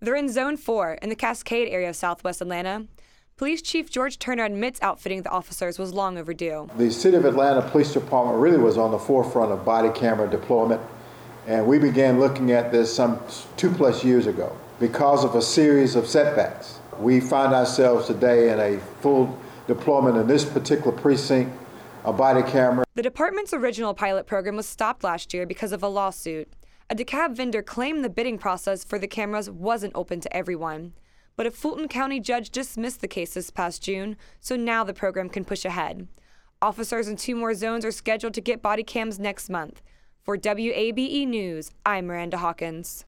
They're in Zone 4 in the Cascade area of southwest Atlanta. Police Chief George Turner admits outfitting the officers was long overdue. The City of Atlanta Police Department really was on the forefront of body camera deployment, and we began looking at this some 2+ years ago. Because of a series of setbacks, we find ourselves today in a full deployment in this particular precinct, a body camera. The department's original pilot program was stopped last year because of a lawsuit. A DeKalb vendor claimed the bidding process for the cameras wasn't open to everyone. But a Fulton County judge dismissed the case this past June, so now the program can push ahead. Officers in 2 more zones are scheduled to get body cams next month. For WABE News, I'm Miranda Hawkins.